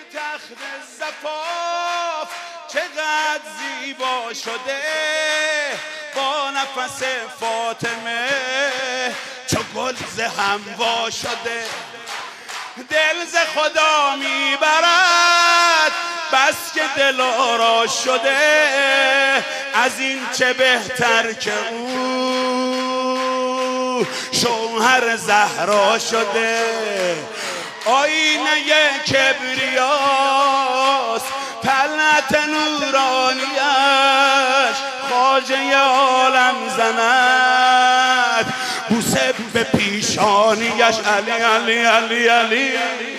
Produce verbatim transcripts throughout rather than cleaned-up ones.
تخت زفاف چقدر زیبا شده، با نفس فاطمه چو گل ز هموا شده. دل ز خدا میبرد بس که دل آرا شده، از این چه بهتر که او شوهر زهرا شده. آینه کبریاست طلعت نورانیش، خواجه عالم زند بوسه به پیشانیش. علی علی علی علی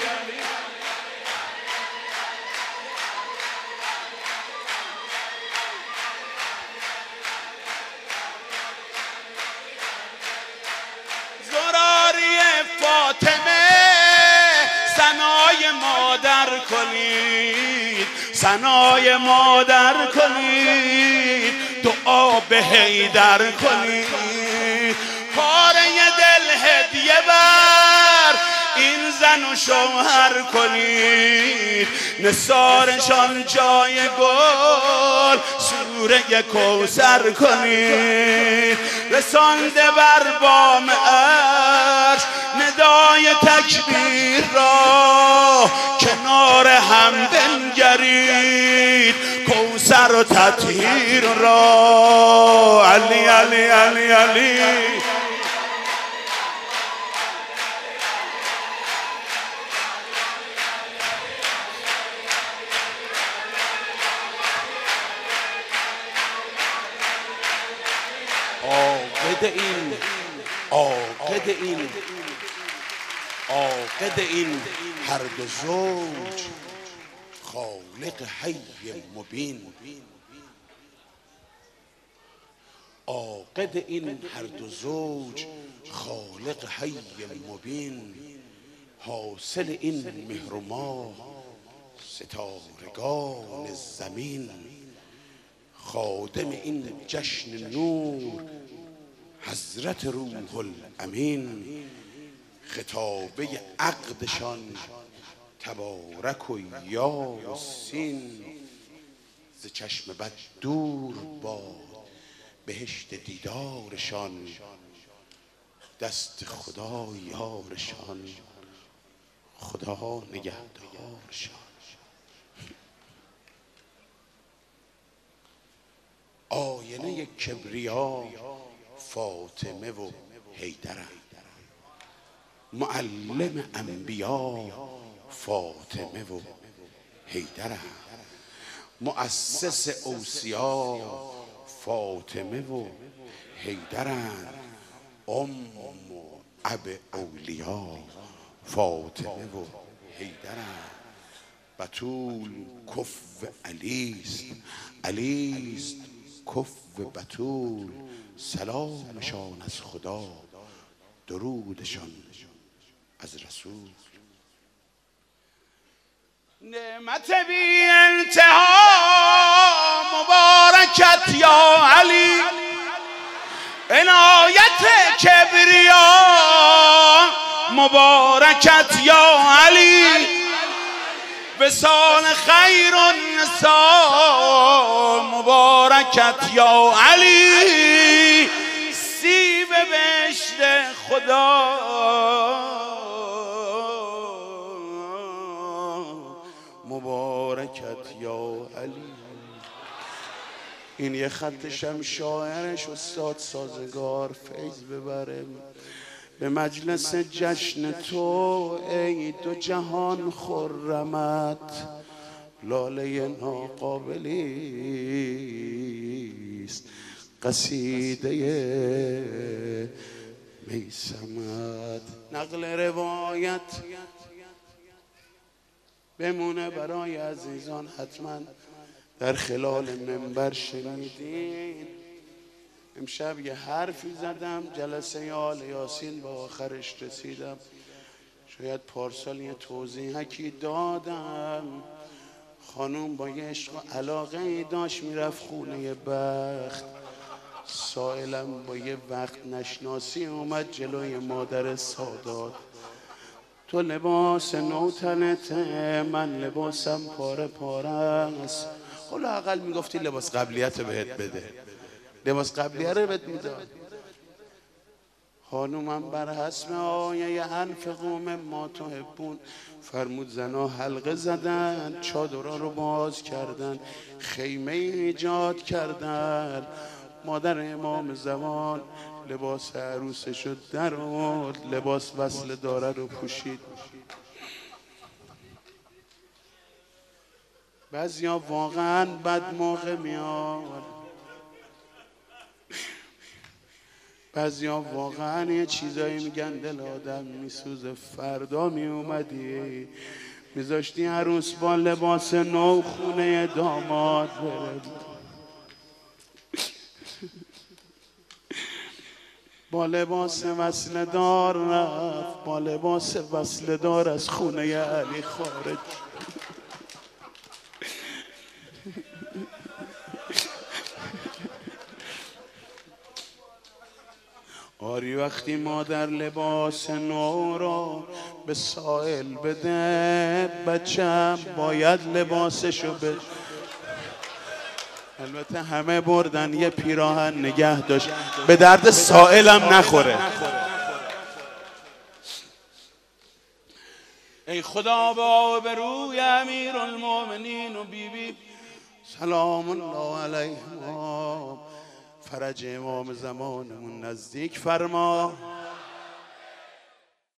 زراری فاطمه ثنای مادر کنید، ثنای مادر کنید، دعا به حیدر کنید. پاره دل هدیه بر این زن و شوهر کنید، نثارشان جای گل سوره کوثر کنید. رسانده بر بام عرش ندای تکبیر را، کنار هم بنگرید کوثر و تطهیر را. علی علی علی علی عاقد این عاقد این عاقد این هر دو زوج خالق حی مبین. عاقد این هر دو زوج خالق حی مبین. حاصل این مهر و ماه ستارگان زمین. خادم این جشن نور حضرت روح الامین. خطابه عقدشان تبارک و یاسین. ز چشم بد دور باد بهشت دیدارشان، دست خدا یارشان، خدا نگهدارشان. آینه کبریا فاطمه و حیدرند، معلم انبیا فاطمه و حیدرند، مؤسس اوصیا فاطمه و حیدرند، ام و اب اولیا فاطمه و حیدرند. بتول کف علیست، علیست کف بتول. سلامشان از خدا، درودشان از رسول. نعمت بی انتها مبارکت یا علی، عنایت کبریا مبارکت یا علی. وصال خیر النساء مبارکت یا علی. سیب بهشت خدا مبارکت یا علی. این یه خطشم شاعرش استاد سازگار فیض ببره به مجلس جشن تو ای دو جهان خرمت. لاله ناقابلیست قصیده میسمت. نقل روایت بمونه برای عزیزان، حتما در خلال منبر شنیدین. امشب یه حرفی زدم، جلسه آل یاسین با آخرش رسیدم. شاید پارسال یه توضیحکی دادم. خانوم با یه عشق و علاقه ای داشت میرفت خونه بخت. سائلم با یه وقت نشناسی اومد جلوی مادر سادات. تو لباس نو تنته، من لباسم پاره پاره است. حالا اقل میگفتی لباس قبلیت بهت بده، لباس قبلیه رو بهت میداد. خانومم بر حسب آیه انفقوا مما تحبون فرمود زنا حلقه زدن، چادرها رو باز کردن، خیمه ایجاد کردن. مادر امام زمان لباس عروسش رو در آورد، لباس وصل داره رو پوشید. بعضیا واقعا بد موقع میاد، بعضیا واقعا یه چیزایی میگن دل آدم میسوزه. فردا میومدی میذاشتی عروس با لباس نو خونه داماد بره، با لباس وصل دار رفت، با لباس وصل دار از خونه علی خارج. آری وقتی مادر لباس نو را به سائل بده، بچم باید لباسشو بده. البته همه بردن یه پیراهن نگه داشت، به درد سائلم نخوره. ای خدا به آبروی امیرالمومنین و بی بی سلام الله علیهم فرج امام زمانمون نزدیک فرما.